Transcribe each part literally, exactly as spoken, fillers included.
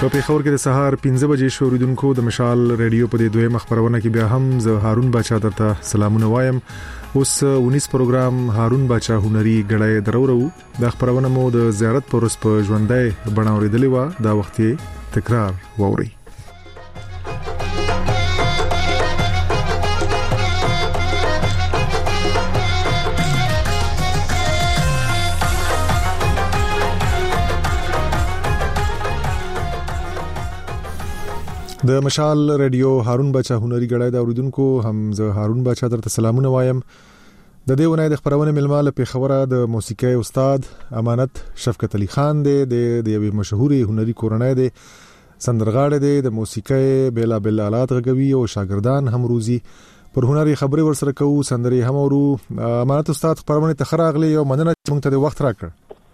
په پیښور کې د سهار پنځه بجې شوریدونکو د مشال ریډیو په دې دویمه خبرونه کې بیا هم زه هارون باچا درته سلامونه وایم. اوس اونیس پروګرام هارون باچا هنري غړې درورو د خبرونه مو د زیارت پروس په ژوندۍ بڼاورېدلې و دا وخت تکرار ووري. د مشال ریډیو هارون باچا هنري غړای دا اوریدونکو هم زه هارون باچا درته سلامونه وایم. د دې ونې د خبرونه ملماله په خبره د موسیقي استاد امانت شفقت علي خان دی د یوې مشهوري هنري کورنۍ دی سندرغاړی دی د موسیقي بلا بلا آلات غوي او شاګردان هم روزي پر هنري خبري ورسره کوو سندري هم ورو. امانت استاد خبرونه تخراغلی او مننه چې موږ ته وخت راکړ.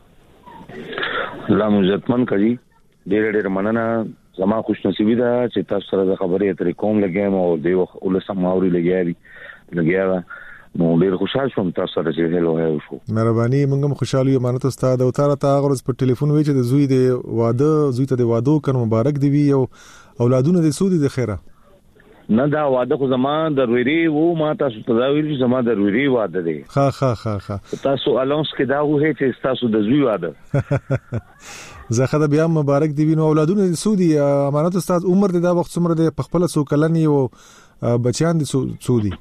الله عزتمن کړي ډېر ډېر مننه. زما خوش نصیبی ده چې تاسو سره د خبرې اترې کوم لګیم او د ولسم ماوري لګیاري لګیاره نو ډېر خوشاله شوم تاسو سره چې هلو هلو شو. مهرباني موږ هم خوشاله یو امانت استاد او تاره تا غرض په ټلیفون وی چې د زوی د واده زوی ته د وادو کنه مبارک دی وی او اولادونه د سودی د خیره نه دا واده خو زما د ویری وو ما تاسو ته دا ویل چې زما د ویری واده دی. ها ها ها ها تاسو الانس کې دا وه چې تاسو د زوی واده زه خدای بیا مبارک دی وینو اولادونه د سودی امانت استاد عمر د دا وخت څومره د خپل سو کلنی او بچیان د سودی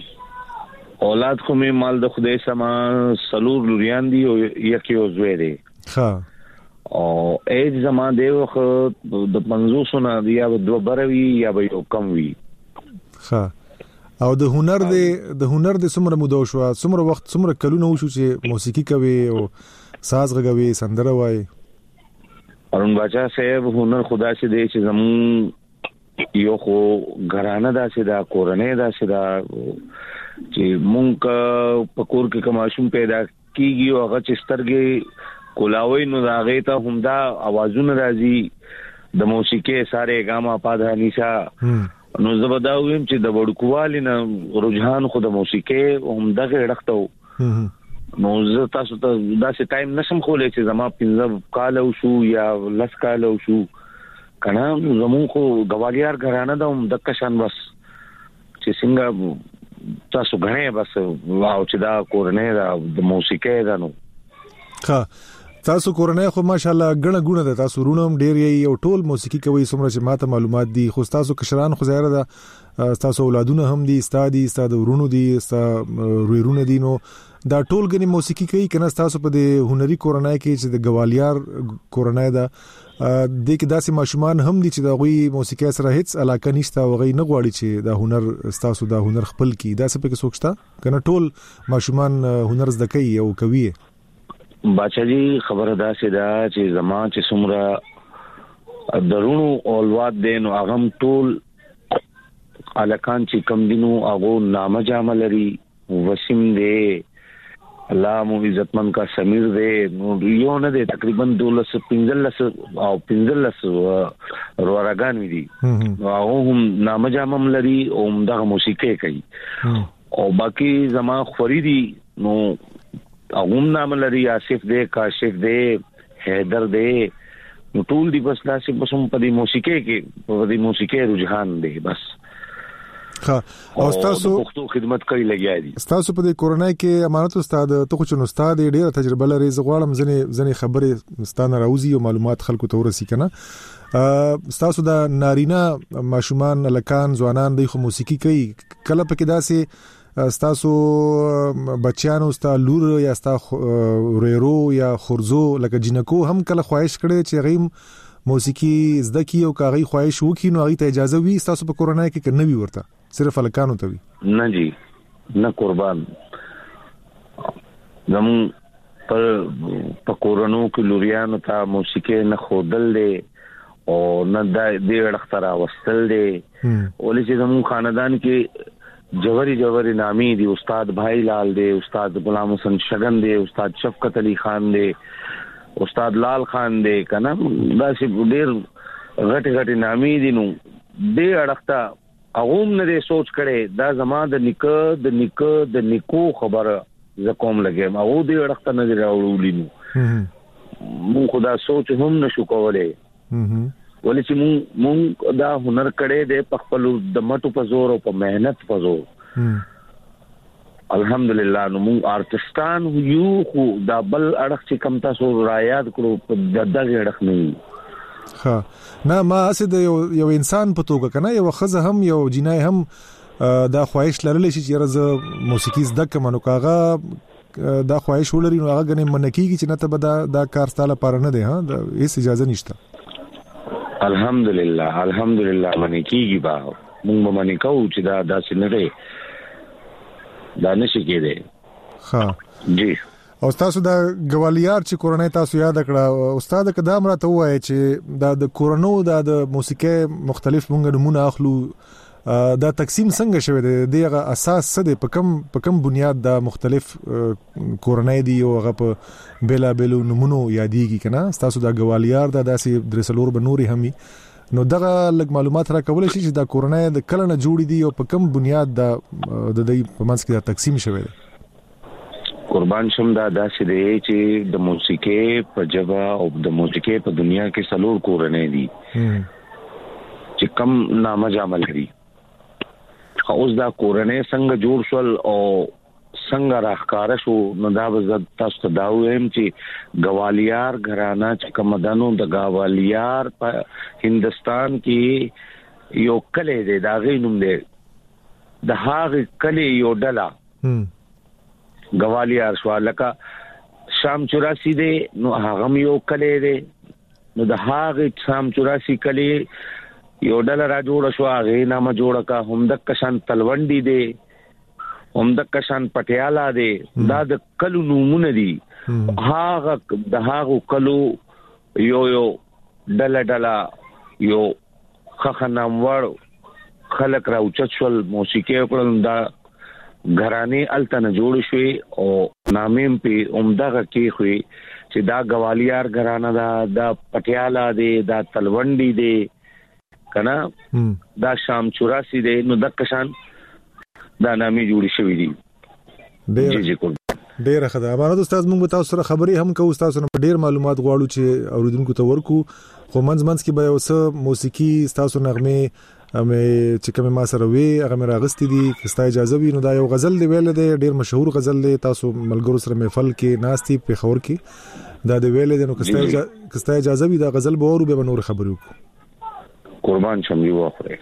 اولاد خو می مال د خدای سما سلور لوریان دی او یکی او زوی دی. ها او ایج زما دی وخت د پنځوس نه دی یا دوه بروي یا به یو کم وی. ها او د هنر د د هنر د څومره مودو شو څومره وخت څومره کلونه وشو چې موسیقي کوي او ساز غوي سندره وای. هارون باچا صاحب هنر خدا سے دی چې زمون یو خو غرانه دا چې دا کورنۍ دا چې دا چې مونږ په کور کې کوماشوم پیدا کیږي او هغه چې سترګې کولاوي نو دا غي ته همدا आवाजونه راځي د موسیقي ساره ګاما پاده نشا نو زبدا ویم چې د وړکوالي نه رجحان خو د موسیقي همدا کې ډختو نو زه تاسو ته داسې ټایم نشم خولې چې زما پنځه کال او شو یا لس کال او شو کنه زمون خو غوالیار غرانه د دکشان بس چې څنګه تاسو غنه بس واو چې دا کورنۍ دا د موسیقي دا نو ها تاسو کورنۍ خو ماشاءالله غنه غونه ده تاسو رونم ډیر یې او ټول موسیقي کوي څومره چې ماته معلومات دي خو تاسو کشران خو زیاده ده تاسو اولادونه هم دي استادي استاد ورونو دي استاد رويرونه دي نو دا ټول غني موسیقي کوي کنه تاسو په د هنري کورنۍ کې چې د غوالیار کورنۍ دا د کې داسې ماشومان هم دي چې د غوي موسیقي سره هیڅ علاقه نشته او غي نه غواړي چې د هنر تاسو د هنر خپل کی دا څه په کې سوچتا کنه ټول ماشومان هنر زده کوي او کوي. باچا جی خبره دا سي دا چې زمان چې څومره درونو اولواد دین او اغم ټول الکان چې کم دینو هغه نامه جامه لري وسیم دی الله مو عزتمن کا سمیر دے نو یو نه دے تقریبا دولس پنځلس او پنځلس روراګان وی دي نو هغه هم نامه جامم لري او دغه موسیقي کوي او باقی زما خوريدي نو هغه نام لري آصف دے کاشف دے حیدر دے نو ټول دی بس لاسه بس هم په دې موسیقي کې په دې موسیقي رجحان دی بس. ها او تاسو پښتو خدمت کوي لګیا دي. تاسو په دې کورنۍ کې امانت استاد ته خو چنو استاد ډیره تجربه لري زغوالم ځنې ځنې خبره ستانه راوزي او معلومات خلکو ته ورسي کنه. تاسو د نارینه ماشومان لکان ځوانان د خو موسیقي کوي کله پکې داسې تاسو بچیانو ستا لور یا ستا ریرو یا خورزو لکه جنکو هم کله خواهش کړي چې غیم موسیقي زده کی او کاغی خواهش وکي نو هغه ته اجازه وي تاسو په کورونای کې کنه وی ورته صرف الکانو ته وی نه جی نه قربان زمون پر په کورونو کې لوریانو ته موسیقي نه خودل دي او نه د دې اړختره وستل دي ولې چې زمون خاندان کې جوهری جوهری نامی دي استاد بھائی لال دي استاد غلام حسن شگن دي استاد شفقت علی خان دي استاد لال خان دے کنه دا چې ډیر غټ غټ نامي دي نو دې اړخته اغوم نه سوچ کړي دا زما د نیکه د نیکه د نیکو خبره ز کوم لګم او دې اړخته نه راوړولې نو مو خدا سوچ هم نشو کولای ولې چې مونږ مونږ دا هنر کړي د خپل د مټو په زور او په مهنت په زور الحمدلله نو مونږ آرټستان یو خو دا بل اړخ چې کم تاسو را یاد کړو په دغه اړخ نه ها نه ما اسد یو یو انسان په توګه کنه یو خزه هم یو جنای هم دا خواهش لرلی چې راز موسیقي زده کوم نو کاغه دا خواهش ولري نو هغه غنې منکیږي چې نه ته به دا دا کار ستاله پاره نه دی ها دا هیڅ اجازه نشته الحمدلله الحمدلله منکیږي با مونږ به منکو چې دا داسې نه دی دا نشي کېده ها جی او تاسو دا ګوالیار چې کورنۍ تاسو یاد کړه استاد کدام راته وایي چې دا د کورونو د موسیقي مختلف مونږ نمونه اخلو دا تقسیم څنګه شوی دی دغه اساس څه دی په کوم په کوم بنیاد دا مختلف کورنۍ دی او هغه په بلا بلو نمونه یادېږي کنه تاسو دا ګوالیار دا داسې درسلور بنوري همي نو دغه لږ معلومات را کول شي چې دا کورنۍ د کله نه جوړې دي او په کوم بنیاد دا د دې په منځ کې دا تقسیم شوی دی قربان شم دا داسې دی چې د موسیقي په جبا او د موسیقي په دنیا کې سلور کورنۍ دي چې کم نامه جامل لري اوس دا کورنۍ څنګه جوړ شول او څنګه راخکار شو نو دا وزد تاسو ته دا وایم چې ګوالیار غرانا چې کومدانو د ګوالیار په هندستان کې یو کلی دی دا غینوم دی د هغه کلی یو ډلا ګوالیار شو لکه شام چوراسی دی نو هغه یو کلی دی نو د هغه شام چوراسی کلی یو ډلا را جوړ شو هغه نامه جوړه کا هم د کشان تلونډي دی هم د کشان پټیالا دی دا د کلو نومونه دي هاغه د هاغه کلو یو یو ډله ډله یو خخنامور خلق را اوچتشل موسیقي کړل دا غرانه التن جوړ شوي او نامیم په عمدغه کې خوې چې دا ګوالیار غرانه دا د پټیالا دی دا تلونډي دی کنه دا شام چوراسی دی نو د کشان دا نامې جوړې شوې دي جی جی کوم ډیر خدای امانت استاد موږ تاسو سره خبرې هم کوو تاسو نه ډیر معلومات غواړو چې اوریدونکو ته ورکو خو منځ منځ کې به اوس موسیقي تاسو نغمه امه چې کوم ما سره وی هغه مې راغستې دي کستا اجازه وي نو دا یو غزل دی ویل دی ډیر مشهور غزل دی تاسو ملګرو سره محفل کې ناشتي په خبر کې دا دی ویل دی نو کستا کستا اجازه وي دا غزل به اورو به نور خبرو قربان شم یو اخره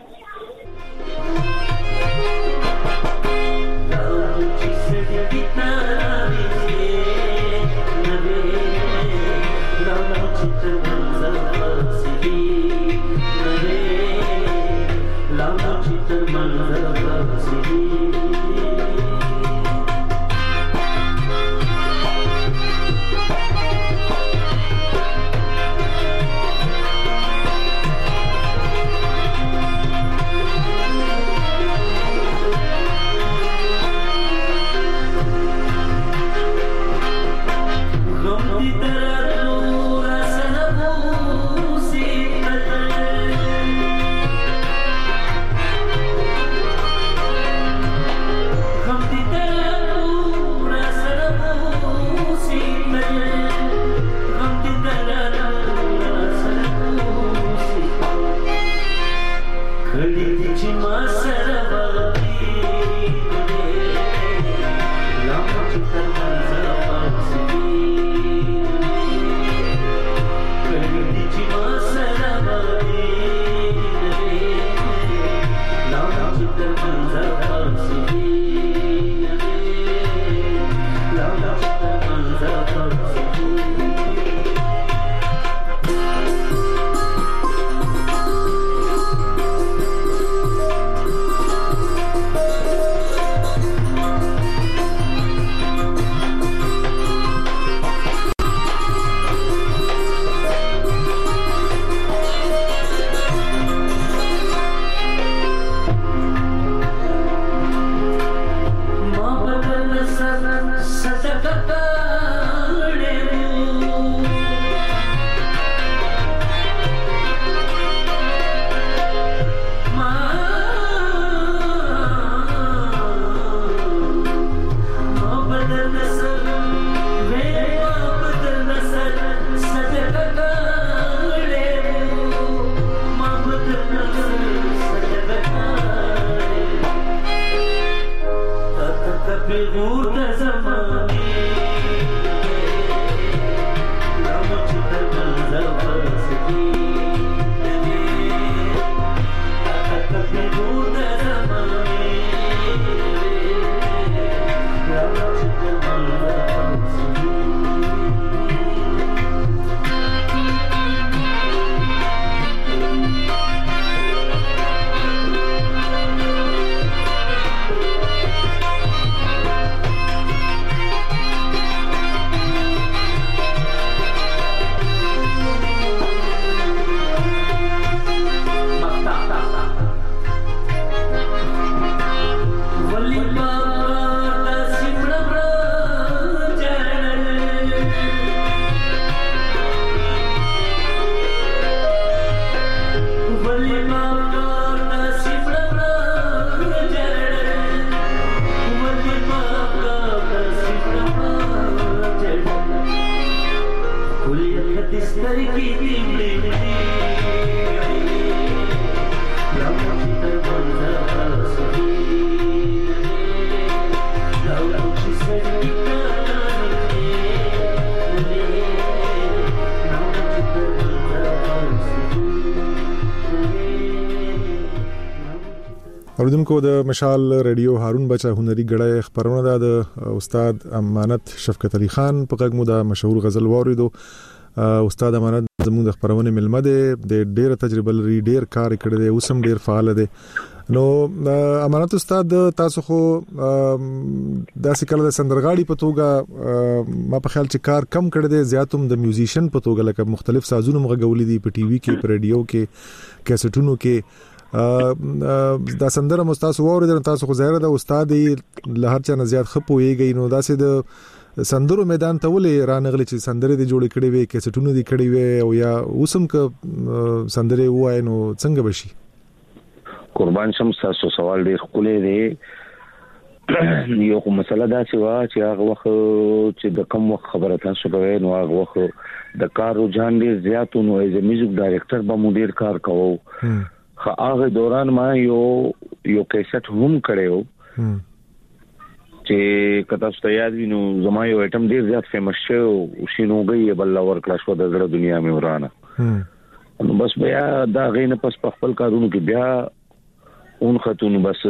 اوریدونکو د مشال ریډیو هارون بچا هنري غړی خبرونه ده د استاد امانت شفقت علي خان په غږ مو د مشهور غزل واوریدو. استاد امانت زموږ د خبرونه ملمه ده د ډیره تجربه لري، ډیر کار کړی دی، اوسم ډیر فعال دی. نو امانت استاد تاسو خو داسې کله د سندرغاړي په توګه ما په خیال چې کار کم کړی دی، زیاتوم د میوزیشن په توګه لکه مختلف سازونه مغولې دي په ټي وي کې، په ریډیو کې، کیسټونو کې. دا سندره مستاسو اوریدل تاسو خو ظاهر د استاد له هر چا نه زیات خپويږي. نو داسې د سندرو میدان ته ولې رانغلی چې سندره دي جوړ کړي وي، کیسټونه دي کړي وي، او یا اوسم ک سندره وای نو څنګه بشي؟ قربان شم، تاسو سوال ډیر خولې دی. یو کوم مسله دا چې وا چې هغه وخت چې د کوم وخت خبره تاسو کوي نو هغه وخت د کار رجحان ډیر زیات نو ایز میوزیک ډایرکټر به مو ډیر کار کوو. خو هغه دوران ما یو یو کیسټ هم کړو چې کته ست یاد وینو زما یو ایټم ډیر زیات فیمس شو او شینوګي بل اور کلاس و د زړه دنیا مې ورانه. نو بس بیا دا غینه پس په خپل کارونو کې بیا اون خاتون بس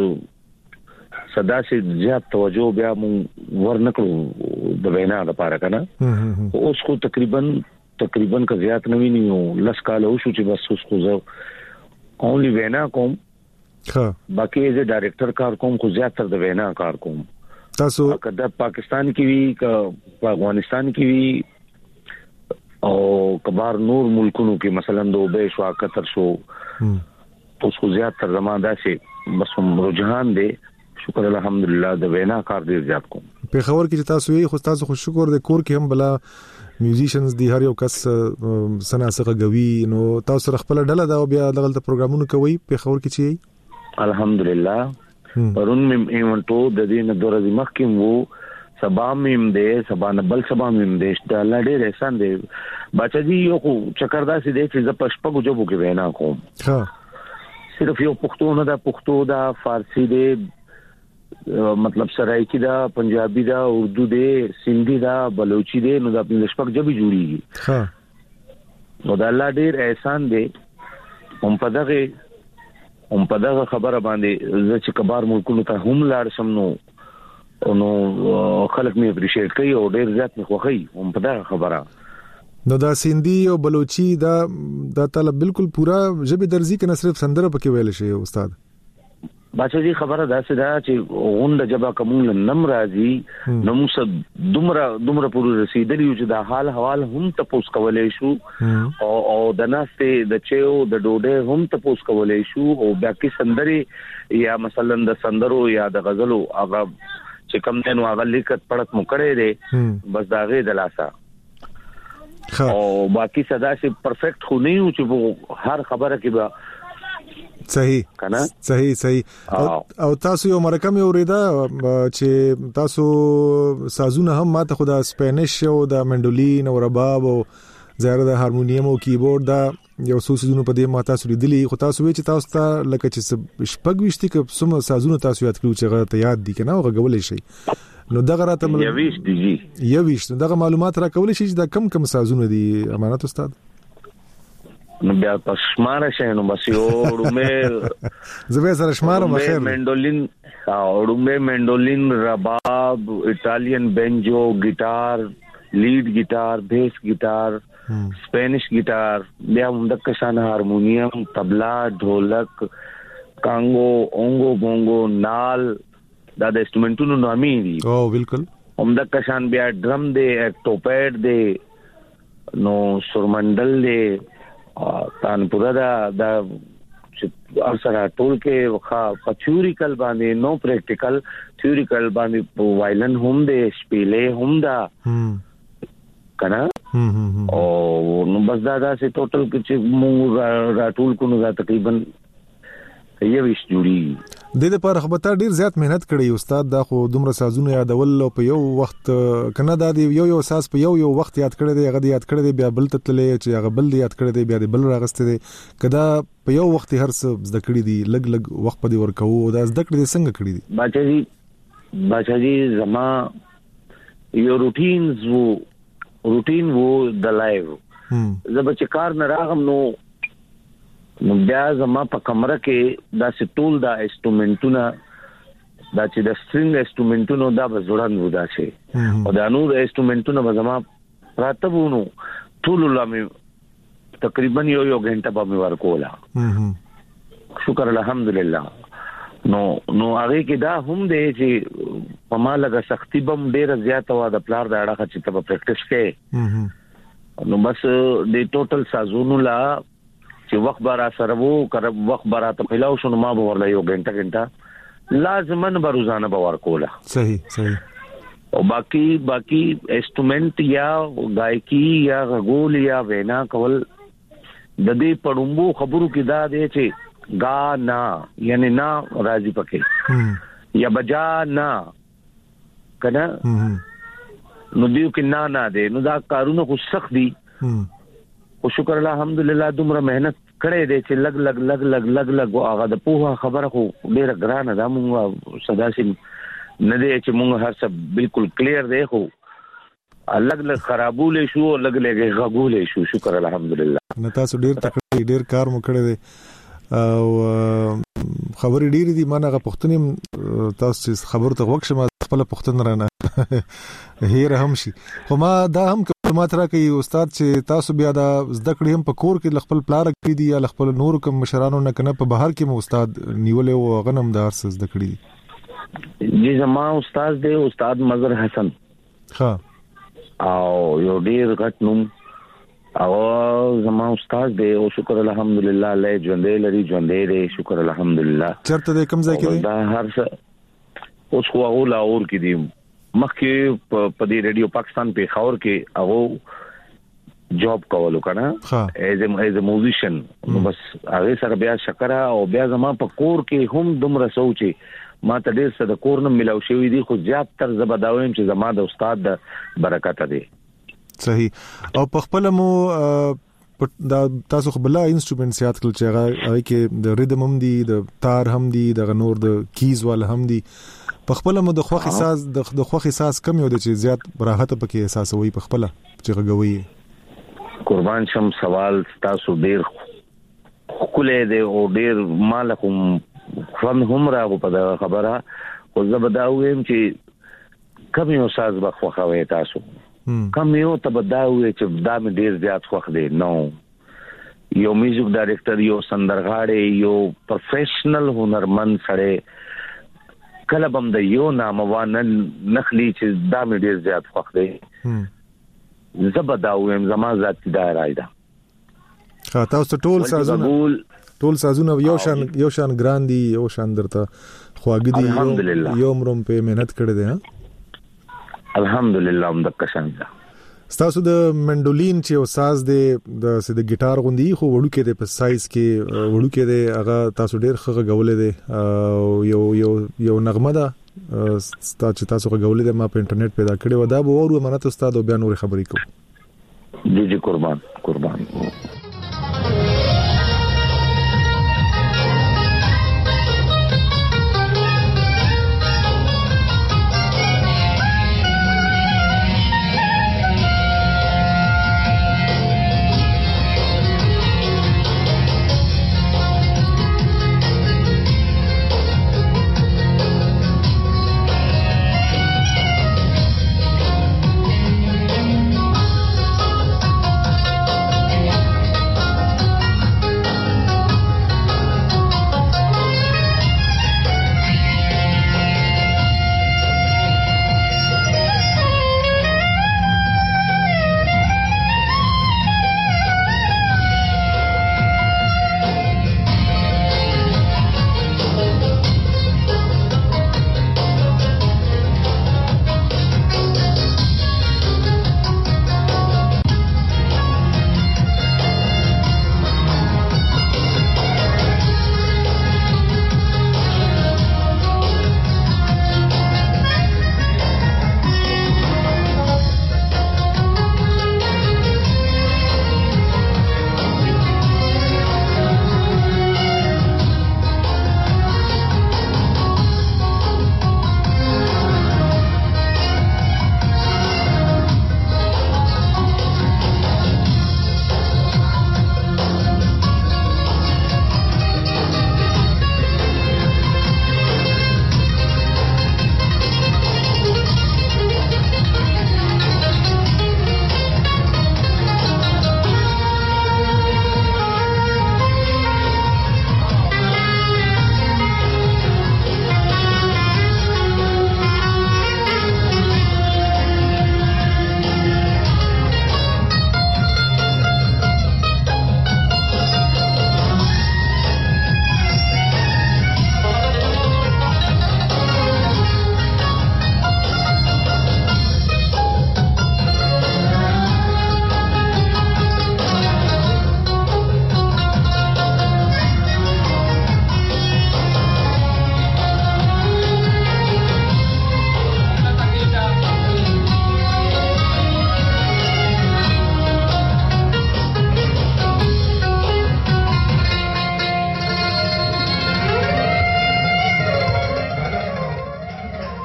صدا سي زیات توجه بیا مون ورنکړو د وینا لپاره کنه. اوس خو تقریبا تقریبا کا زیات نه ویني لس کال او شو چې بس اوس خو زه اونلی وینا کوم. ها باقي از ډایرکټر کار کوم، خو زیات تر د وینا کار کوم. تاسو کله پاکستان کې وی ک افغانستان کې وی او کبار نور ملکونو کې مثلا دوبه شو، قطر شو، اوس خو زیات تر زمانه داسې بس رجحان دی. شکر الحمدلله د وینا کار ډیر زیات کوم. په خبر کې چې تاسو یې خو تاسو خو شکر د کور کې هم بلا میوزیشنز دی، هر یو کس سناسقه غوي. نو تاسو خپل ډله دا بیا دغه پروګرامونه کوي په خبر کې چی؟ الحمدلله پرون مې ایونټو د دې نه درځي مخکې وو، سبا مې دې سبا نه بل سبا مې دې د الله ډېر احسان دی. بچا جی یو خو چکردا سي دې چې ز پښپغو جوبو کې وینا کوم. ها صرف یو پښتو نه دا پښتو دا فارسی دې مطلب سرایکی دا، پنجابی دا، اردو دې، سندھی دا، بلوچی دې، نو دا په شپږ ژبې جوړیږي. ها نو دا الله ډېر احسان دی. هم په دغه هم په دغه خبره باندې زه چې کبار ملکونو ته هم لاړ شم نو نو خلک مې اپریشیټ کوي او ډېر زیات مې خوښي هم په دغه خبره. نو دا سندھی او بلوچی دا دا طلب بالکل پورا ژبه درځي کنه صرف سندره پکې ویل شي استاد؟ باچا جی خبره دا سه دا چې غونډه جبا کومل نم راځي نو موږ دومره دومره پور رسیدلی چې دا حال حوال هم تاسو کولای شو او او د ناسته د چيو د ډوډۍ هم تاسو کولای شو او بیا کې سندري یا مثلا د سندرو یا د غزلو هغه چې کوم دنو هغه لیکت پړت مو کړی دی بس دا غي د لاسه او باقي صدا سي پرفیکټ خو نه یو چې هر خبره کې به صحیح کنه صحیح صحیح او, او تاسو یو مرکه مې اوریدا چې تاسو سازونه هم ماته خو د سپینش او د منډولین او رباب او زیاده د هارمونیم او کیبورډ دا یو څو سيزونو په دې ما تاسو لیدلي خو تاسو وی چې تاسو ته لکه چې شپږ وشتي ک سم سازونه تاسو یاد کړو چې غته یاد دي کنه او غولې شي نو دغه راته مل یويش دي جی یويش دغه معلومات را کولې شي چې دا کم کم سازونه دي امانت استاد نو بیا پښماره شې نو بس یو ډومه زبې سره شماره مخیر مندولین او ډومه مندولین رباب ایتالین بنجو ګټار لیډ ګټار بیس ګټار سپینش ګټار بیا هم د کشان هارمونیم طبلا ढोलक کانګو اونګو بونګو نال دا د انسټرومنټونو نامي دي او بالکل هم د کشان بیا ډرم دی اکټوپیډ دی نو سورمندل دی تان پورا دا دا ارسره ټول کې وخا پچوریکل باندې نو پریکټیکل تھیوریکل باندې وایلن هم دے شپېلې هم دا کنه او نو بس دا دا سه ټوټل کې موږ را ټول کو نو تقریبا یو ویش جوړي د دې لپاره خو ته ډیر زیات مهنت کړی استاد دا خو دومره سازونه یادول په یو وخت کنه دا دی یو یو ساز په یو یو وخت یاد کړی دی هغه یاد کړی دی بیا بل ته تللې چې هغه بل یاد کړی دی بیا بل راغسته دی کدا په یو وخت هر څه زده کړی دی لګ لګ وخت په دی ورکو دا زده کړی دی څنګه کړی دی باچا جی باچا جی زما یو روټینز وو روټین وو د لایو زب چې کار نه راغم نو نو بیا زما په کمره کې دا سټول دا انسټرومنټونه دا چې د سټرینګ انسټرومنټونو دا بزړن ودا شي او دا نور انسټرومنټونه به زما راتبونو ټول لامي تقریبا یو یو غنټه به مې ورکولا شکر الحمدلله نو نو هغه کې دا هم دی چې په ما لګه سختي بم ډیره زیاته وا د پلار د اړه چې ته پریکټیس کې نو بس د ټوټل سازونو لا چې وخت بار سره وو کړه وخت بار ته پلاو شنو ما به ورلا یو غنټه غنټه لازمن به روزانه به ورکوله صحیح صحیح او باقی باقی انسټرومنټ یا گایکی یا غول یا وینا کول د دې پړومبو خبرو کې دا دی چې غانا یعنی نا راضی پکې یا بجا نا کنه نو دیو کې نا نا دی نو دا کارونه خو سخت دي او شکر الحمدلله دومره مهنت کړې دې چې لګ لګ لګ لګ لګ لګ هغه د پوها خبره خو ډیره ګرانه ده موږ صدا سي نه دې چې موږ هر څه بالکل کلیر دی خو لګ لګ خرابولې شو لګ لګ غغولې شو شکر الحمدلله نه تاسو ډیر تکړه ډیر کار مو کړی دی او خبرې ډېرې دي مانه غو پښتنې تاسو خبر ته وښه ما خپل پښتون رانه هیر هم شي خو ما دا هم معلومات راکې استاد چې تاسو بیا دا زده کړې هم په کور کې خپل پلار کې دي یا خپل نور کوم مشرانو نه کنه په بهر کې مو استاد نیولې او غنم دار څه زده کړې دي جی زما استاد دی استاد مظهر حسن ها او یو ډیر غټ نوم او زما استاد دی او شکر الحمدلله له ژوندې لري ژوندې دی شکر الحمدلله چرته د کوم ځای کې دی دا هر څه اوس خو هغه لاور کې دی مخکې په دې ریډیو پاکستان په خاور کې هغه جاب کولو کنه ایز ایز ا میوزیشن نو بس هغه سره بیا شکر او بیا زما په کور کې هم دومره سوچي ما ته ډیر څه د کور نه ملاو شوی دی خو زیات تر زبداویم چې زما د استاد د برکت دی صحیح او په خپل مو دا تاسو خپل انسټرومنټ یاد کړل چې هغه کې د ریدم هم دي د تار هم دي د نور د کیز ول هم دي په خپل مو د خوخ احساس د خوخ احساس کم یو د چې زیات راحت پکې احساس وي په خپل چې غوي قربان شم سوال تاسو ډیر خولې دی او ډیر مالکم فن هم راغو په خبره او زبداویم چې کم یو ساز بخوخوي تاسو کم یو تبداوي چې دا مې ډیر زیات خوخ دی نو یو میوزیک ډایرکټر یو سندرغاړی یو پروفیشنل هنرمند سره کله بم د یو ناموان نخلی چې دا مې ډیر زیات خوخ دی زبداویم زما ذات دا راځي ها تاسو ټول سازونه ټول سازونه یو شان یو شان ګراندي یو شان درته خواګدي یو مروم په مهنت کړی دی ها الحمدلله هم د کشان تاسو د منډولین چې او ساز دی د سید ګټار غوندي خو وړو کې د په سایز کې وړو کې دی هغه تاسو ډیر ښه غولې دی او یو یو یو نغمه ده تاسو تاسو غولې دی ما په انټرنیټ پیدا کړې و دا به ورو منته استاد او بیا نور خبرې کوم جی جی قربان قربان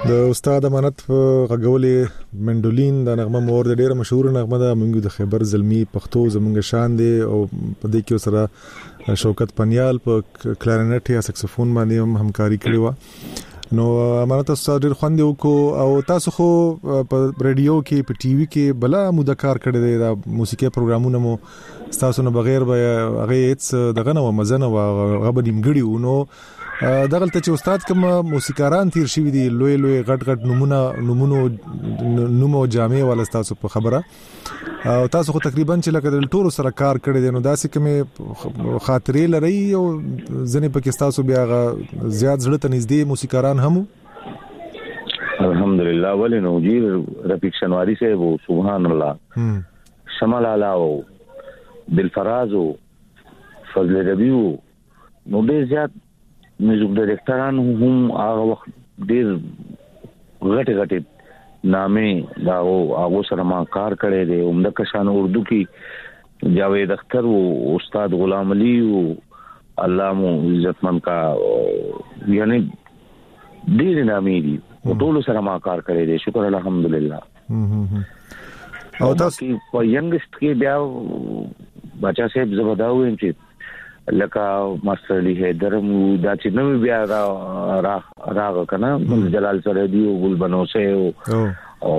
د استاد امانت غږولې منډولین د نغمه مور د ډیره مشهور نغمه ده. موږ د خیبر زلمی پښتو زمونږ شان دي او په دې کې سره شوکت پنیال په کلارینټ یا سکسفون باندې هم همکاري کړې و. نو امانت استاد ډیر خوند وکړو او تاسو خو په رادیو کې په ټي وي کې بلا موده کار کړی دی. د موسیقي پروګرامونو مو تاسو نه بغیر به هغه هیڅ دغه نه مزنه او غبن نیمګړي و. نو دغه ته چې استاد کوم موسیقاران تیر شوی دي لوی لوی غټ غټ نمونه نمونه نومو جامع ولا تاسو په خبره او تاسو خو تقریبا چې لکه د ټولو سره کار کړی دی. نو داسې کومه خاطرې لري او ځنې پکې تاسو بیا زیات زړه ته نږدې موسیقاران هم؟ الحمدلله ولی نو جی رفیق شنواری سے وہ سبحان الله شمال علا او دلفراز او فضل ربی او نو ډیر زیات میوزیک ډایرکټران هم هغه وخت ډیر غټ غټ نامې دا او هغه سره ما کار کړی دی. عمده کشان اردو کې جاوید اختر او استاد غلام علی او علامه عزتمن کا یعنی ډیر نامې دي ټول سره ما کار کړی دی. شکر الحمدلله. او تاسو په ینګست کې بیا بچا صاحب زبرداو هم چې لکه ماستر علی حیدر مو دا چې نو بیا را را راغ کنه جلال سردی او ګل بنوسه او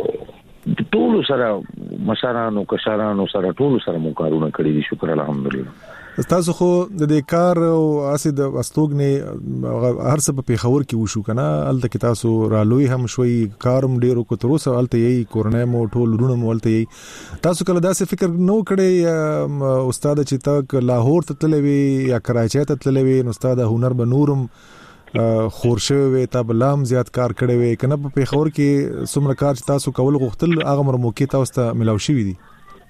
ټول سره مشرانو کشرانو سره ټول سره مو کارونه کړی دي. شکر الحمدلله. تاسو خو د دې کار او اسید واستوګنه هر څه په پیښور کې وشو کنه الته کې تاسو رالوي هم شوي کارم ډیرو کو تر اوسه الته یي کورنۍ مو ټول ورونه مولته یي. تاسو کله داسې فکر نو کړی استاد چې تا لاهور ته تلوي یا کراچۍ ته تلوي نو استاد هنر به نورم خورشه وي تا بلام زیات کار کړی وي کنه په پیښور کې څومره کار تاسو کول غوښتل هغه مر موقع تاسو ته ملاوي شي دي؟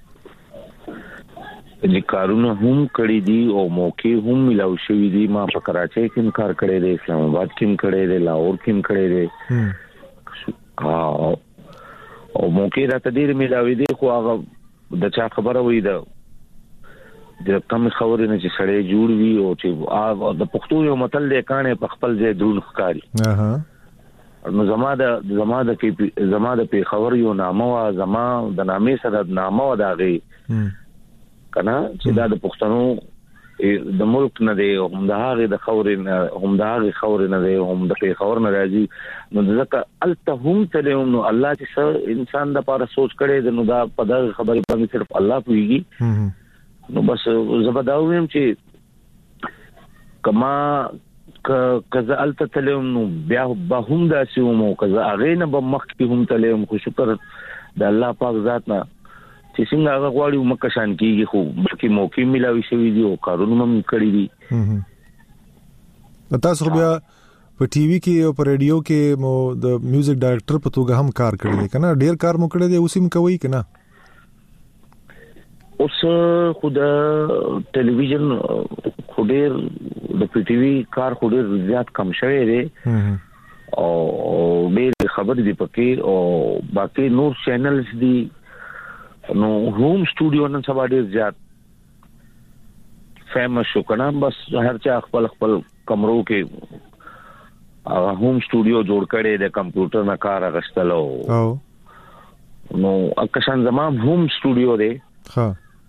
د کارونه هم کړی دي او موقع هم ملاو شوی دي. ما په کراچۍ کې کار کړی دی، اسلام آباد کې کړی دی، لاهور کې کړی دی. او موقع راته ډیر ملاوي دي خو هغه د چا خبره وي دا د کم خبرې نه چې سړی جوړ وي او چې د پښتو یو متل دی کانه په خپل ځای درون ښکاری. اها نو زما د زما د کې زما د په خبر یو نامه وا زما د نامې سره نامه و داغي کنه چې دا د پښتنو د ملک نه دی هم د هغه د خورین هم د هغه خورین نه دی هم د په خور نه راځي. نو ځکه الته هم ته نو الله چې انسان د پاره سوچ کړي د نو دا په دغه خبرې باندې صرف الله پويږي. نو بس زبداویم چې کما کزه الته تلم نو بیا به هم دا سیمو کزه هغه نه به مخ کې هم تلم. خو شکر د الله پاک ذات نه چې څنګه هغه غواړي مکه شان کیږي خو بلکې موقع ملاوي شوی دی او کارونه هم کړی دي. تاسو بیا په ټي وي کې او په رادیو کې مو د میوزیک ډایرکټر په توګه هم کار کړی دی کنه ډیر کار مو کړی دی اوسم کوي کنه؟ اوس خو د ټلویزیون خو ډیر د پی ټي وي کار خو ډیر زیات کم شوی دی او ډیر خبر دی پکې او باقي نور چینلز دي. نو ہوم سټوډیو نن سبا ډیر زیات فیمس شو کنه بس هر چا خپل خپل کمرو کې هغه ہوم سټوډیو جوړ کړي د کمپیوټر نه کار غشتلو او نو اکشان زمام ہوم سټوډیو دی ها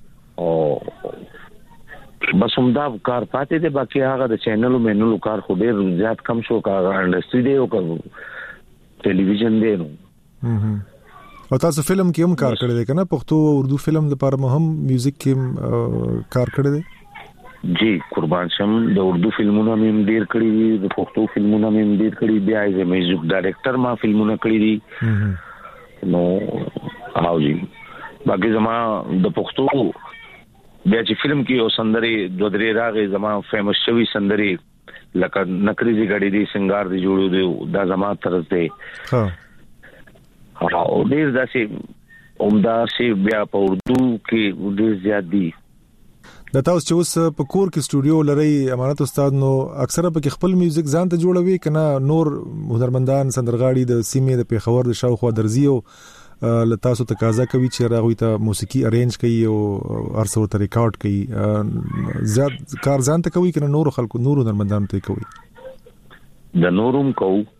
او بس هم دا کار پاتې دی. باقي هغه د چینلو مینلو کار خو ډیر زیات کم شو کار انډستری دی او ټلویزیون دی. نو او تاسو فلم کې هم کار کړی دی کنه پښتو او اردو فلم لپاره مهم میوزیک کې کار کړی دی؟ جی قربان شم د اردو فلمونو هم ډیر کړی دي د پښتو فلمونو هم ډیر کړی بیا یې میوزیک ډایرکټر ما فلمونه کړی دي. نو او جی باقي زما د پښتو بیا چې فلم کې یو سندري د درې راغې زما فیمس شوی سندري لکه نکریزي غړي دي سنگار دي جوړو دي دا زما طرز دی. ها او ډیر داسې عمده سي بیا په اردو کې ډیر زیات دي. د تاسو چې اوس په کور کې سټوډیو لري امانت استاد نو اکثره په خپل میوزیک ځان ته جوړوي کنه نور هنرمندان سندرغاړي د سیمې د پیښور د شاوخوا درځي او ل تاسو تقاضا کوي چې راغوي ته موسیقي ارینج کوي او ارسو ته ریکارډ کوي زیات کار ځان ته کوي کنه نور خلکو نور هنرمندان ته کوي؟ د نورم کو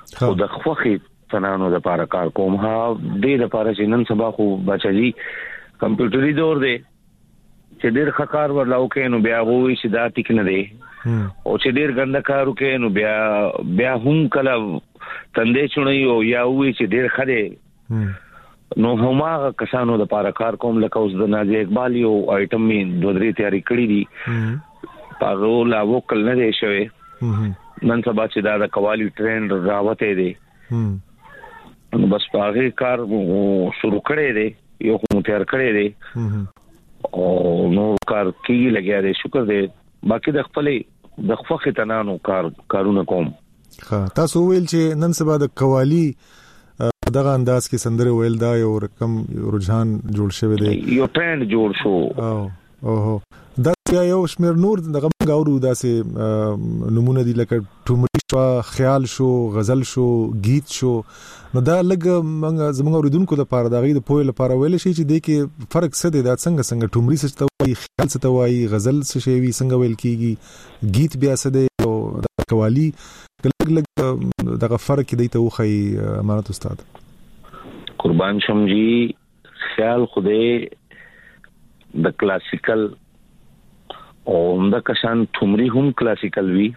خو د خوخي تنانو د لپاره کار کوم. ها دې لپاره چې نن سبا خو بچی کمپیوټري دور دی چې ډېر خکار ورلاو کې نو بیا وایي چې دا ټیک نه دی او چې ډېر ګنده کارو کې نو بیا بیا هم کله تندې چونی او یا وایي چې ډېر خره نو هما کسانو د لپاره کار کوم لکه اوس د نازي اقبال یو آیټم می دوه درې تیاری کړی دي پاغو لا وکل نه دی شوی نن سبا چې دا د قوالی ټرند راوته دی نو بس پاغه کار شروع کړی دی یو کوم تیار کړی دی او نو کار کیږي لګیا دی شکر دی باقي د خپل د خفخ تنانو کار کارونه کوم. ها تاسو ویل چې نن سبا د قوالی دغه انداز کې سندره ویل دا یو رقم رجحان جوړ شوی دی یو ټرند جوړ شو او او دا یو شمیر نور دغه غاورو داسې نمونه دي لکه ټومري شو خیال شو غزل شو گیت شو نو دا لګ موږ زموږ اوریدونکو لپاره دا غي د پوهه لپاره ویل شي چې د کې فرق څه دی دا څنګه څنګه ټومري څه ته وایي خیال څه ته وایي غزل څه شی وي څنګه ویل کیږي گیت بیا څه دی او د قوالی لګ لګ دغه فرق دی ته وخی امانت استاد قربان شم جی خیال خوده د کلاسیکل او د کشان ټومري هم کلاسیکل وی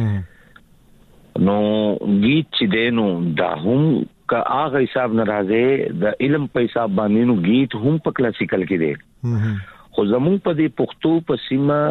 نو گیت چې دینو دا هم کا هغه حساب ناراضه د علم په حساب باندې نو گیت هم په کلاسیکل کې دی خو زمون په دې پښتو په سیمه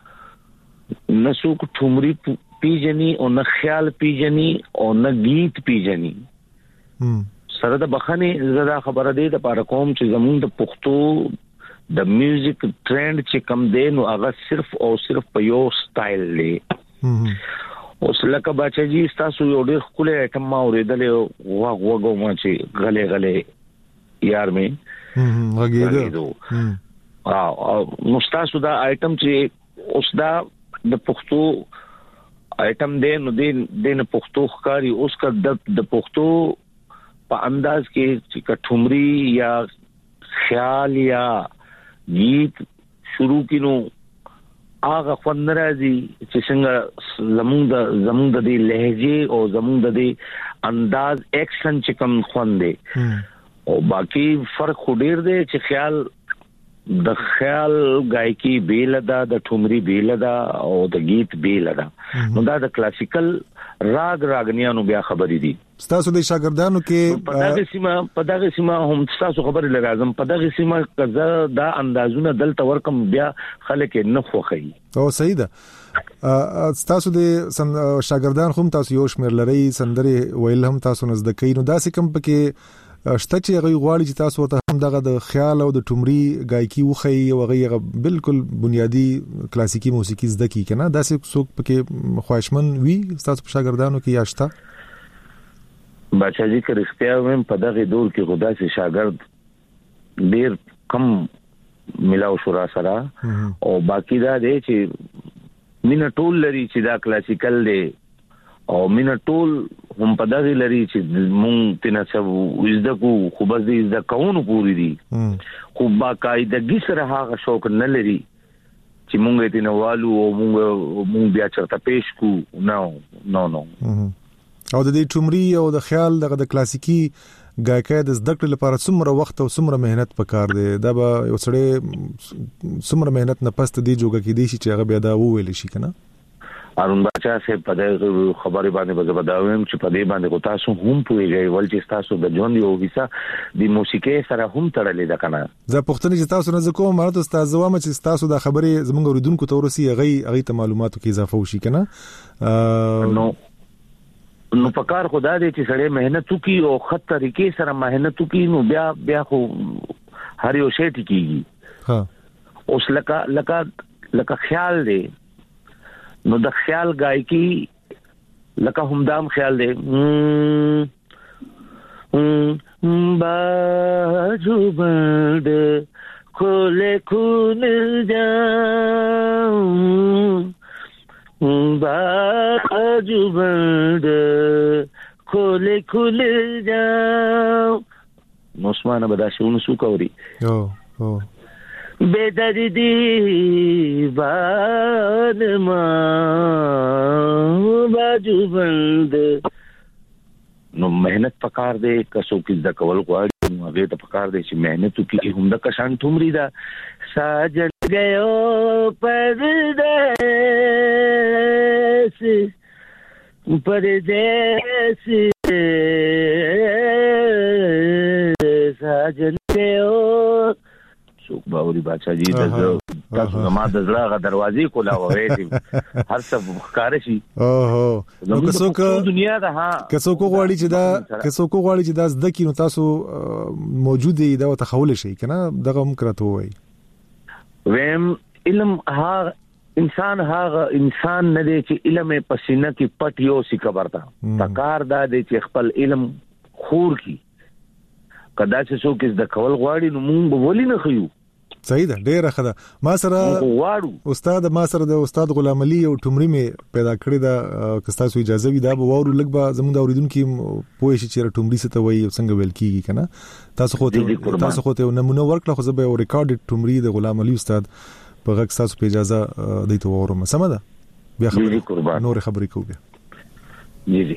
نسوک ټومري پیجنی او نه خیال پیجنی او نه گیت پیجنی سره د بخنه زړه خبره دی د پاره کوم چې زمون د پښتو د میوزیک ټرند چې کم دی نو هغه صرف او صرف په یو سټایل دی اوس لکه بچی تاسو یو ډېر خپل ایټم ما اوریدلې واغ وګو ما چې غلې غلې یار مې غږیدو او نو تاسو دا ایټم چې اوس دا د پښتو ایټم دی نو دین دین پښتو ښکاری اوس کا د د پښتو په انداز کې چې کټومري یا خیال یا گیت شروع کینو هغه فن راځي چې څنګه زموږ د زموږ د لهجه او زموږ د انداز اکشن چې کوم خوان دی او باقی فرق ډیر دی چې خیال د خیال گایکی بیل دا د ټومري بیل دا او د گیت بیل دا نو دا د کلاسیکل راګ راګنیانو بیا خبرې دي تاسو د شاګردانو کې په دغه سیمه په دغه سیمه هم تاسو خبرې لازم په دغه سیمه کزه دا اندازونه دلته ورکم بیا خلک نه خوخي او صحیح ده تاسو د شاګردان هم تاسو یو شمیر لري سندري ویل هم تاسو نزدکې نو داسې کم پکې شته چې هغه غواړي چې تاسو ورته هم دغه د خیال او د ټومري گایکی وخی او هغه بالکل بنیادی کلاسیکی موسیقي زده کی کنه داسې څوک پکې خواهشمن وي تاسو په شاګردانو کې یاشته بچی که رښتیا ویم په دغه دور کې خدا سي شاګرد ډیر کم ملاو شو را سره او باقی دا دی چې مینا ټول لري چې دا کلاسیکل دی او مینا ټول هم په دغه لري چې مونږ تنه څو زده کو خو بس دې زده کوونو پوری دي خو باقاعدګي سره هغه شوق نه لري چې مونږ دې نوالو او مونږ مونږ بیا چرته پېښ کو نو نو نو او د دې ټومري او د خیال دغه د کلاسیکی گایکای د زده کړې لپاره څومره وخت او څومره مهنت پکار دی دا به یو سړی څومره مهنت نه پست دی جوګه کې دی چې هغه بیا دا وویل شي کنه ارون بچا سه په دې خبرې باندې به بداوم چې په دې باندې کو تاسو هم پوهیږئ ول چې تاسو د ژوند یو حصہ د موسیقي سره هم تړلې ده کنه زه پوښتنه چې تاسو نه زکوم مراد استاد زوام چې تاسو د خبرې زمونږ اوریدونکو ته ورسي هغه هغه ته معلوماتو کې اضافه وشي کنه نو نو پکار خدا دې چې سړی مهنت وکي او خط طریقې سره مهنت وکي نو بیا بیا خو هر یو شی ټکیږي ها اوس لکه لکه لکه خیال دی نو د خیال گایکی لکه همدام خیال دی باجو بند کھولے کھول جاؤں باجو بند کھولے کھول جاؤں نو اسمانه بداشونه سو کوي او او بے دردی بان ما باجو بند نو مهنت پکار دی کسو کې د کول غواړي نو هغه ته پکار دی چې مهنت وکړي هم د کشان ټومري دا ساجن گیو پردیس پردیس ساجن گیو څوک باوري بادشاہ جی د تاسو زما د زړه دروازې کولا وې هر څه ښکار شي اوه نو څوک دنیا ده ها څوک غواړي چې دا څوک غواړي چې دا زده کینو تاسو موجود دی دا تخول شي کنه دغه مکرته وای ویم علم ها انسان ها انسان نه دی چې علم پسینه کې پټ یو سی خبرتا تکار دا دی چې خپل علم خور کی کدا چې څوک د کول غواړي نو مونږ ولې نه خيو صحیح ده ډیره ښه ده ما سره استاد ما سره د استاد غلام علي او ټمري می پیدا کړی دا که تاسو اجازه وي دا به وورو لګ به زموږ د اوریدونکو پوه شي چې ټمري څه ته وایي څنګه ویل کیږي کنه تاسو خو ته تاسو خو ته نمونه ورکړه خو زه به ریکارډډ ټمري د غلام علي استاد په غږ تاسو په اجازه دیته وورم سم ده بیا خبرې نور خبرې کوو جی جی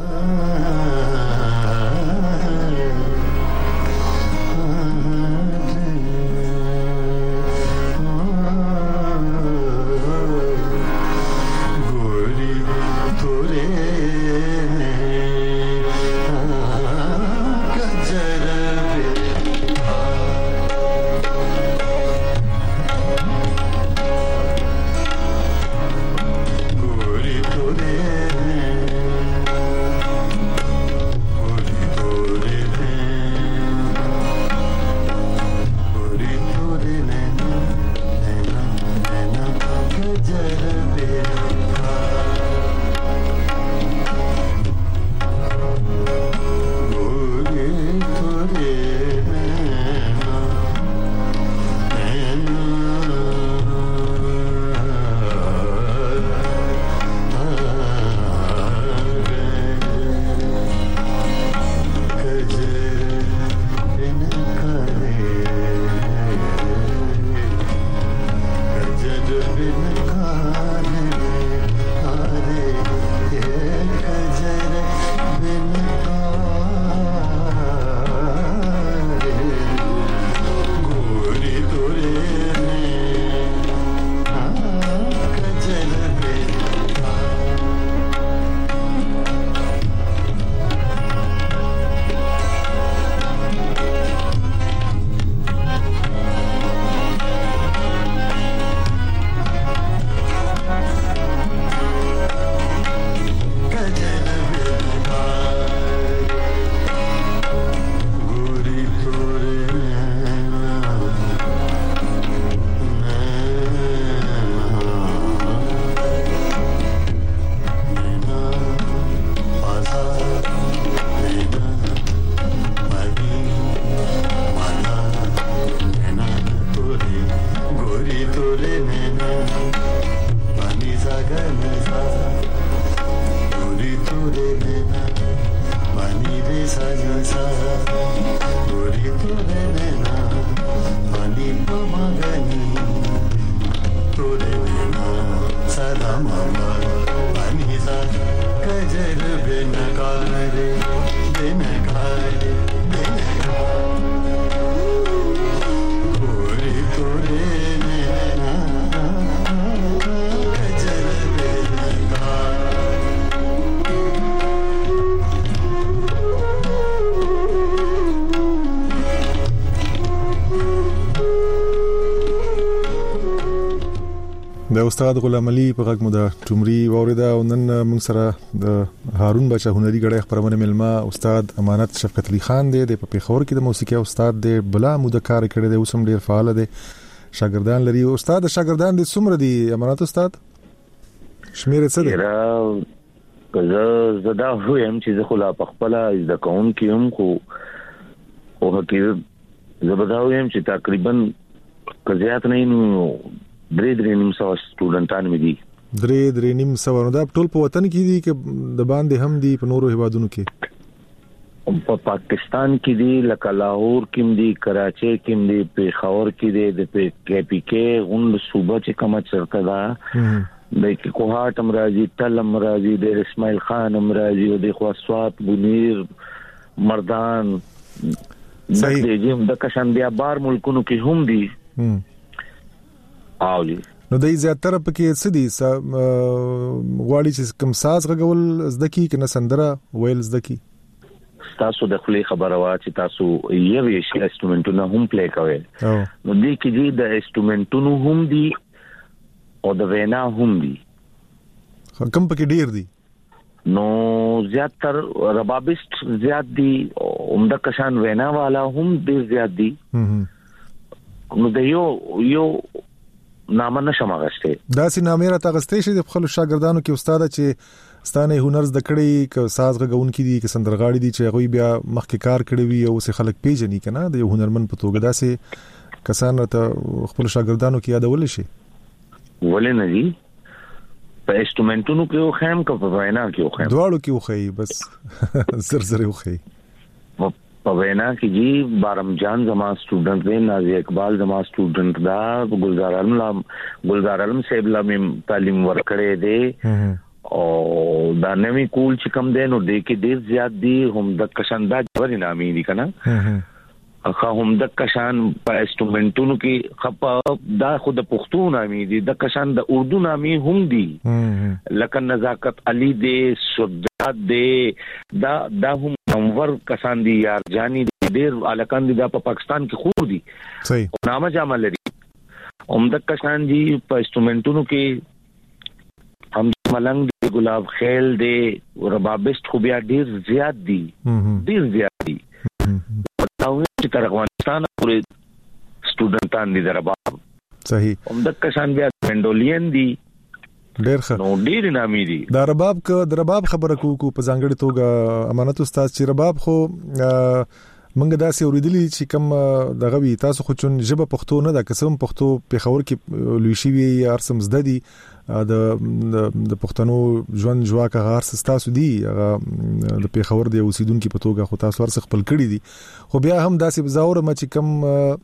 د استاد غلام علي په غږ مو د ټمري وریدا او نن موږ سره د هارون بچا هنري غړي خبرونه ملما استاد امانت شفقت علي خان دی د پیښور کې د موسیقي استاد دی بلا مو د کار کړی دی اوسم ډیر فعال دی شاګردان لري استاد شاګردان د څومره دي امانت استاد شمیر څه دی کله زدا هویم چې زه خلا په خپل د کون کې هم خو او حقیقت زبدا هویم چې تقریبا کزيات نه نو درې درې نیم سو سټوډنټان مې دي درې درې نیم سو نو دا ټول په وطن کې دي چې د باندې هم دي په نورو هیوادونو کې په پاکستان کې دي لکه لاهور کې دي کراچي کې دي پیښور کې دي د کې پی کې اون صوبه چې کومه چرته ده د کوهات امراضي تلم امراضي د اسماعیل خان امراضي او د خواسوات بنیر مردان صحیح د جیم د کشان بیا بار ملکونو کې هم دي اولی نو د زیاتره پکې څه دي غواړي چې کوم ساز غول زدکی کنه سندره ویل زدکی تاسو د خپل خبره وا چې تاسو یو یې انسټرومنټونه هم پلی کوئ نو دې کې دي د انسټرومنټونو هم دي او د وینا هم دي کوم پکې ډیر دي نو زیاتر ربابست زیات دي عمده کشان وینا والا هم ډیر زیات دي نو د یو یو نامه نشم غشته دا سي نامه را تغستې شي د خپل شاګردانو کې استاد چې ستانه هنر زده کړی ک ساز غون کې دي ک سندرغاړي دي چې غوي بیا مخکې کار کړی وي او سه خلک پیژني کنه د یو هنرمن په توګه داسې کسان ته خپل شاګردانو کې یادول شي ولې نه دي په انسټرومنټونو کې خو هم کو په وینا کې خو هم دواړو کې خو بس زر زر خو په وینا کې جی بارم جان زما سټوډنټ دی نازي اقبال زما سټوډنټ دا گلزار علم گلزار علم صاحب لا مې تعلیم ورکړې دی او دا نوې کول چې کم دی نو د کې ډیر زیات دي هم د کشاندا جوړ نامې دي کنه اخا هم د کشان په انسټرومنټونو کې خپ دا خود پښتو نامې دي د کشان د اردو نامې هم دي لکه نزاکت علي دی سرداد دی دا دا هم انور کسان دي یار جانی دي ډیر الکان دي د پاکستان کې خور دي صحیح نامه جامه لري عمدک کسان دي په انسټرومنټونو کې هم ملنګ دي ګلاب خیل دي ربابست خو بیا ډیر زیات دي ډیر زیات دي او چې تر افغانستان پورې سټوډنټان دي رباب صحیح عمدک کسان بیا منډولین دي ډیر ښه نو ډیر نامې دي دا رباب ک د رباب خبره کوو په ځانګړي توګه امانت استاد چې رباب خو منګه داسې اوریدلی چې کوم دغه وی تاسو خو چون ژبه پښتو نه دا قسم پښتو په خبر کې لوي شي وي ارسم زده دي د د پښتنو ژوند جواکه غار تاسو دي د پیښور دی اوسیدونکو په توګه خو تاسو ورڅ خپل کړی دي خو بیا هم داسې بزاور ما چې کوم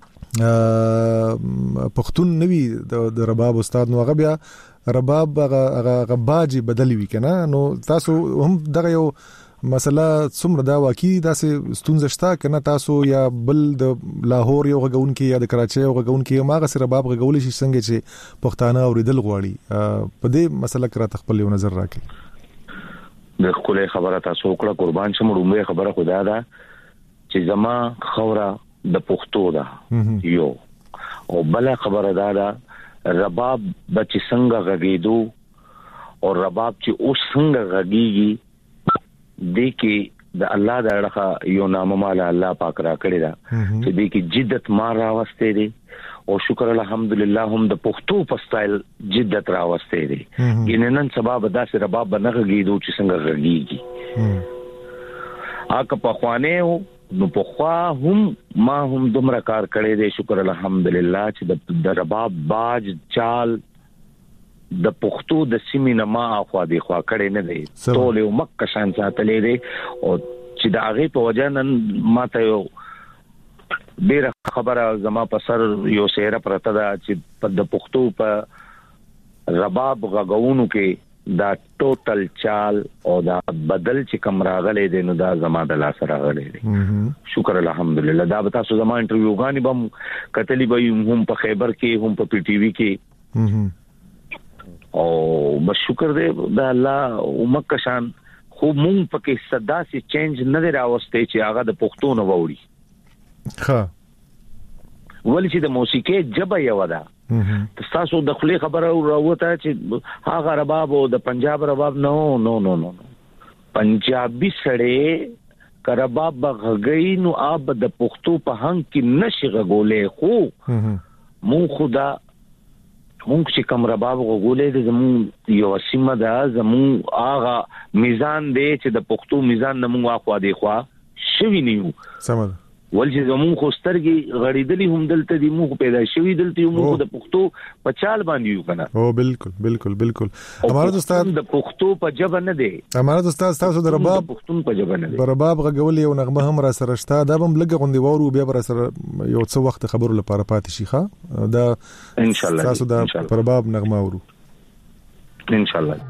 پښتون نوی د رباب استاد نو هغه بیا رباب هغه باجی بدلی وی کنه نو تاسو هم دغه یو مسله څومره دا واقعي داسې ستونزه شته کنه تاسو یا بل د لاهور یو غون کې یا د کراچي یو غون کې ماغه سره رباب غول شي څنګه چې پښتانه اوریدل غواړي په دې مسله کرا تخپل یو نظر راکړي د خپل خبره تاسو کړه قربان شم رومه خبره خدا دا چې زما خوره د پښتو دا یو او بل خبره دا دا رباب بچ څنګه غږیدو او رباب چې اوس څنګه غږیږي د کې د الله د اړه یو نامه مال الله پاک را کړی دا چې د کې جدت ما راوسته دي او شکر الحمدلله هم د پښتو په سټایل جدت راوسته دي ګیننن سبب داسې رباب نه غږیدو چې څنګه غږیږي اګه په خوانه نو په خوا هم ما هم دومره کار کړی دی شکر الحمدلله چې د رباب باج چال د پښتو د سیمې نه ما اخوا دی خوا کړی نه دی ټول یو مکه شان ساتلې دی او چې د هغه په وجه نن ما ته یو ډیر خبره زما په سر یو سیره پرته ده چې په د پښتو په رباب غغونو کې دا ټوټل چال او دا بدل چې کوم راغلي دي نو دا زما د لاس راغلي دي شکر الحمدلله دا به تاسو زما انټرویو غاني بم کتلی به هم په خیبر کې هم په پی ټی وی کې او بس شکر دې د الله اومک شان خو مونږ پکې صدا سي چینج نه راوستي چې هغه د پښتو نه ووري ها ولې چې د موسیقي جبه یو ده تاسو د خپل خبره راوته چې هغه رباب او د پنجاب رباب نو نو نو نو پنجابي سړی کرباب غږی نو اب د پښتو په هنګ کې نشي غولې خو مون خدا مون چې کوم رباب غولې د زمون یو سیمه ده زمون هغه میزان دی چې د پښتو میزان نمو اخوا دی خوا شوی نیو سمه ول چې زمون خو سترګي غړیدلی هم دلته دی مو پیدا شوی دلته مو د پښتو په چال باندې یو کنه او بالکل بالکل بالکل امارت استاد د پښتو په جبه نه دی امارت استاد تاسو د رباب پښتون په جبه نه دی رباب غول یو نغمه هم را سره شته دا هم لګ غوندي وورو بیا را سره یو څه وخت خبرو لپاره پاتې شي ښا دا ان شاء الله تاسو د رباب نغمه ورو ان شاء الله.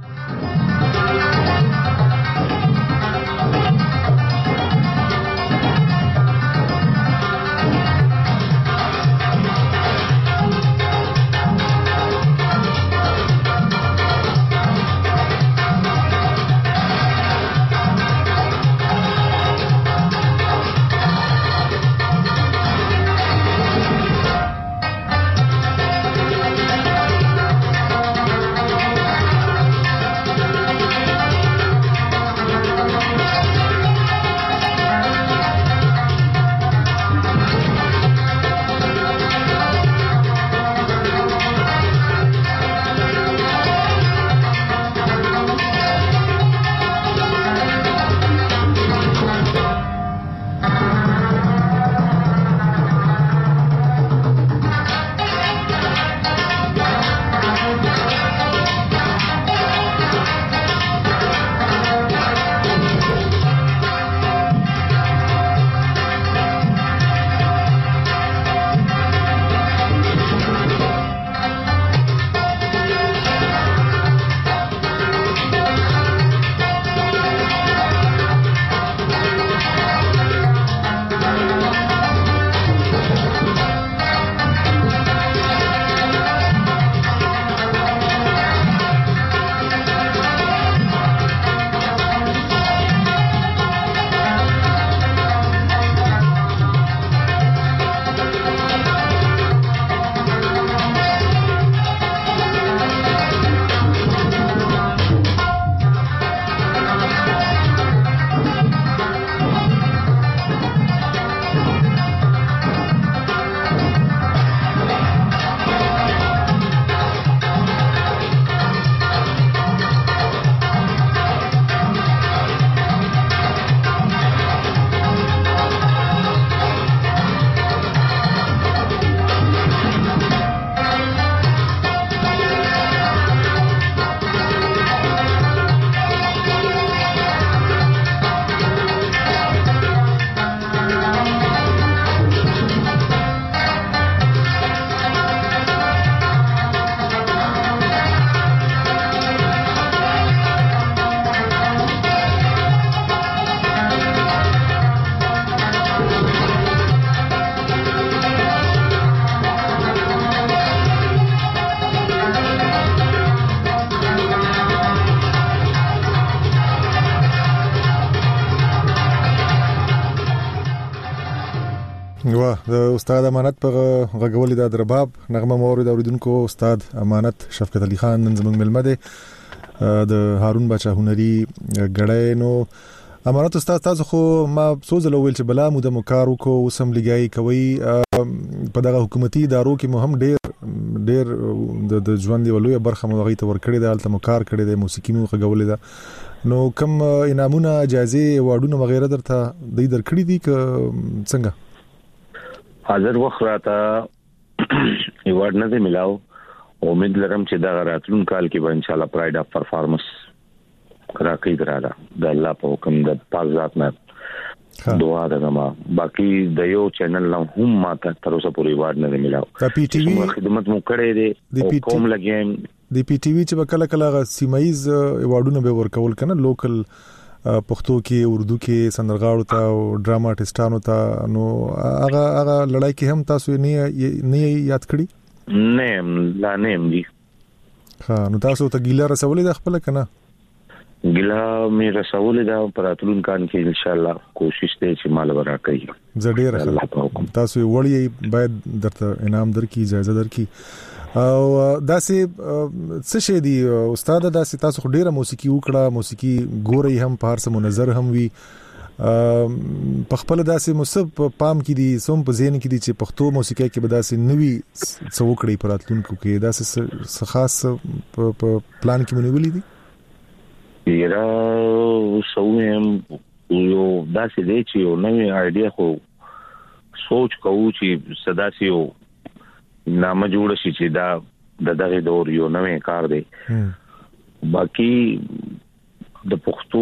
وا د استاد امانت پر غږولې د درباب نغمه مورید اوریدونکو استاد امانت شفقت علي خان نن زموږ ملمه ده د هارون بچا هنري غړای. نو امانت استاد تاسو خو ما سوزل ویل چې بلا مو د مکارو کو وسم لګای کوي په دغه حکومتي ادارو کې مهم ډیر ډیر د ژوند دی ولوي برخه مو غي ته ور کړی د الته مکار کړی د موسیقي مو غږولې ده. نو کوم انعامونه جایزه واډونه وغیرہ درته د در کړی دي ک څنګه؟ حاضر وخت راته ایوارډ نه دی ملاو. امید لرم چې دا راتلون کال کې به ان شاء الله پراید اف پرفارمنس راکې دراله د الله په حکم د پاک ذات نه دعا درما. باقي د یو چینل نو هم ماته تر اوسه پورې ایوارډ نه دی ملاو. د پی ټی وی خدمت مو کړې دي او کوم لګیم د پی ټی وی چې کله کله سیمایز ایوارډونه به ورکول کنه لوکل پښتو کې اردو کې سندرغاړو ته او ډراما آرټستانو ته. نو هغه هغه لړای کې هم تاسو نه نه یاد کړی؟ نه لا نه دي. ها نو تاسو ته ګیله رسولې د خپل کنه؟ ګیله مې رسولې دا پراتلون کان کې ان شاء الله کوشش دی چې مال ورا کوي. زړه راځه تاسو وړي باید درته انعام درکې اجازه درکې. او داسې څه شي دی استاد داسې تاسو خو ډیره موسیقي وکړه موسیقي ګوري هم په هر څه منظر هم وي په خپل داسې مصب پام کې دي سوم په ذهن کې دي چې پښتو موسیقي کې به داسې نوي څه وکړي په راتلونکو کې داسې څه خاص په پلان کې مونږ ولیدي؟ یرا سویم یو داسې دی چې یو نوې آیډیا خو سوچ کوو چې صداسي یو نامه جوړ شي چې دا د دغه دور یو نوې کار دی. باقي د پښتو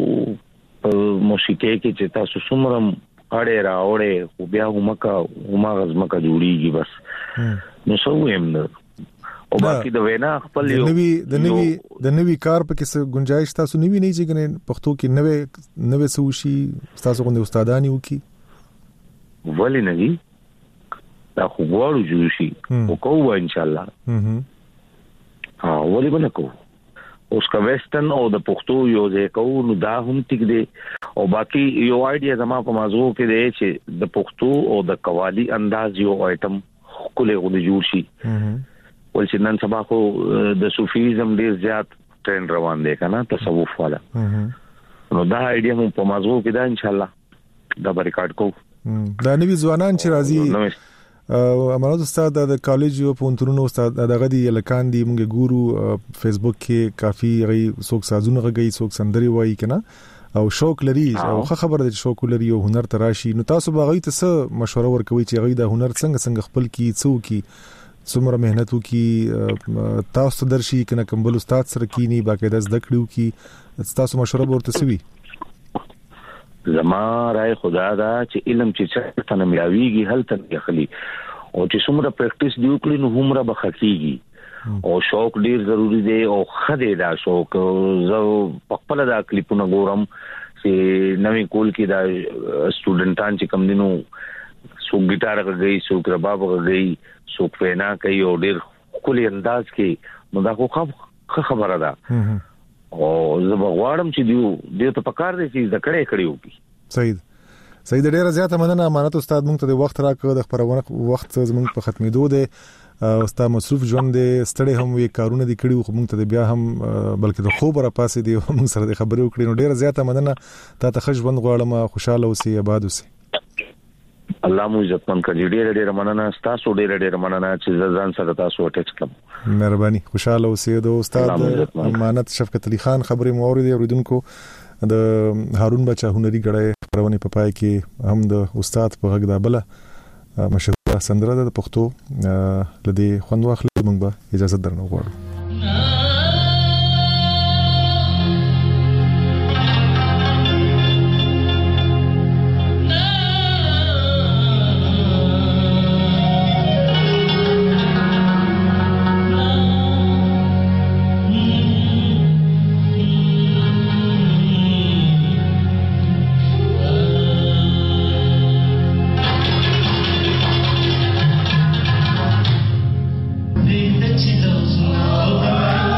موسیقي کې چې تاسو څومره اړه راوړې خو بیا همکا همغه ځمکه جوړیږي بس. نو سویم او باقي د وینا خپل یو د نوی د نوی د نوی کار په کې څه گنجائش تاسو نوی نه چې کنه پښتو کې نوې نوې سوشي تاسو غوښنه استادانی وکي ولی نه دي دا خو غواړو جوړ شي او کوو ان شاء الله ها ولی بل کو اوس کا ویسټرن او د پښتو یو ځای کوو نو دا هم ټیک دی او باقي یو آیډیا زما په موضوع کې دی چې د پښتو او د قوالی انداز یو آیټم کله غوډه جوړ شي ولې نن سبا خو د صوفیزم ډیر زیات ټرند روان دی کنه تصوف والا نو دا آیډیا مو په موضوع کې دا ان شاء الله دا ریکارډ کو دا نوی ځوانان چې راځي امانت استاد د کالج او پونترونو استاد دغه دی لکان دی مونږ ګورو فیسبوک کې کافي غي څوک سازونه غي څوک سندري وایي کنه او شوق لري او خبره د شوق لري او هنر تراشي نو تاسو باغی ته څه مشوره ورکوي چې غي د هنر څنګه څنګه خپل کی څوکي څومره مهنت وکي تاسو درشي کنه کوم بل استاد سره کینی باقاعده زده کړو کی تاسو مشوره ورته سوي زما راي خدا دا چې علم چې څه تنه ملاويږي هل تن يخلي او چې څومره پریکټیس دی وکړي نو همره بخکیږي او شوق ډیر ضروری دی او خدای دا شوق زه په خپل دا کلیپونه ګورم چې نوې کول کې دا سټوډنټان چې کم دینو سو ګټار غږی سو رباب غږی سو پینا کوي او ډیر کلی انداز کې نو دا خو خبره ده او زه بغواړم چې دیو دې ته پکار دي چې ذکرې کړیو کی صحیح صحیح ډیره زیاته مننه امانت استاد مونږ ته د وخت راکړه د خبرونه وخت زمونږ په ختمېدو دی استاد مصروف ژوند دی ستړي هم وی کارونه دي کړیو خو مونږ ته بیا هم بلکې د خوب را پاسې دی مونږ سره د خبرې وکړې نو ډیره زیاته مننه تا ته ښه ژوند غواړم خوشاله اوسې آباد اوسې الله مو عزت من کړي ډیره ډیره مننه تاسو ډیره ډیره مننه چې ځان سره تاسو اٹیچ کړم مهرباني خوشاله اوسې د استاد امانت شفقت علي خان خبرې مو اوریدي اوریدونکو د هارون بچا هنري غړې خبرونه په پای کې هم د استاد په غږ دا بل مشهور سندره د پښتو لدی خوند واخلې موږ به اجازه درنو غواړو Those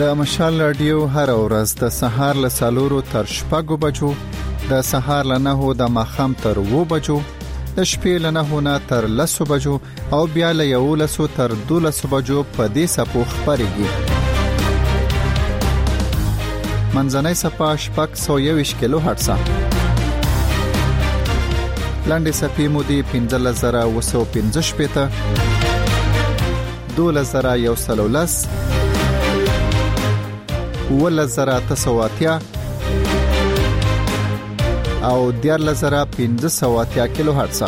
د مشال رادیو هر ورځ د سهار له سالورو تر شپږو بجو، د سهار له نهو د ماښام تر اوو بجو، د شپې له نهو نه تر لسو بجو او بیا له یولسو تر دولسو بجو په دې سپو خبرېږي. منځنۍ سپه شپږ سوه یوویشت کیلو هرتز، لنډې سپې مودې پنځلس زره اوه سوه پنځه شپېته، دولس زره یو سل او لس، اوولس زره اته سوه اتیا او دیارلس زره پنځه سوه اتیا کیلو هرتز.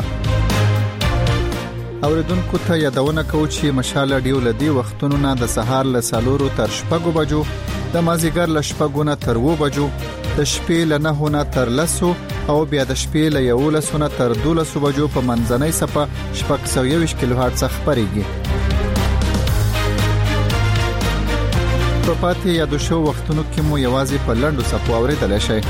اوریدونکو ته یادونه کوو چې مشال رادیو له دې وختونو نه د سهار له سالورو تر شپږو بجو، د مازیګر له شپږو نه تر اوو بجو، د شپې له نهو نه تر لسو او بیا د شپې له یولسو نه تر دولسو بجو په منځنۍ سپه شپږ سوه یوویشت کیلو هرتز خبرېږي. په پاتې یادو شو وختونو کې مو یوازې په لنډو سپو اورېدلی شئ.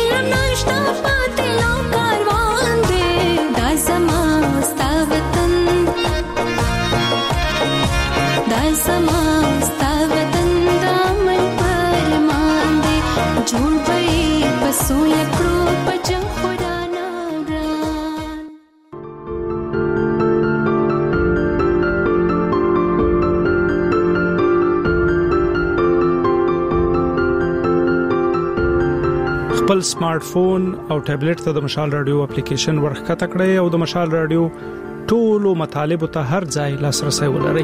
Watan سما ستا وطن دا من پرمان دی جوړ بئی پسو یکړو پچ خدا ناران. خپل سمارټ فون او ټابلیټ ته د مشال رادیو اپلیکیشن ورخکته کړئ او د مشال رادیو ټولو مطالبه ته هر ځای لاسرسي ولرئ.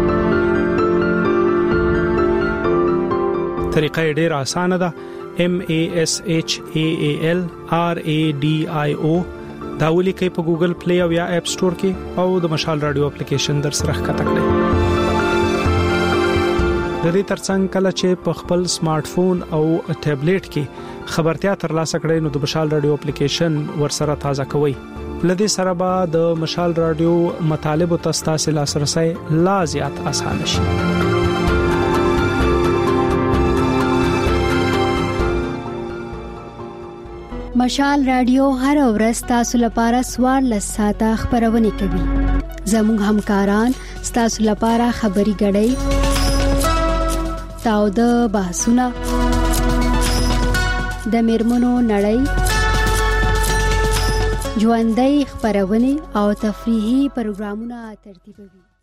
طریقه ډیره اسانه ده. M A S H A A L R A D I O دا ولیکئ په ګوګل پلی او یا اپ سٹور کې او د مشال رادیو اپلیکیشن در سره ښکته کړئ. د دې ترڅنګ کله چې په خپل سمارټ فون او ټابلیټ کې خبرتیا ترلاسه کړئ نو د مشال رادیو اپلیکیشن ورسره تازه کوئ. لدې سره به د مشال رادیو مطالبه تاسو لاسرسي لا زیات اسانه شي. مشال رادیو هر ورځ تاسو لپاره سوار لساته خبرونه کوي. زموږ همکاران تاسو لپاره خبري غړي تاو د بحثونه د میرمنو نړۍ ژوندۍ خبرونه او تفریحي پروګرامونه ترتیبوي.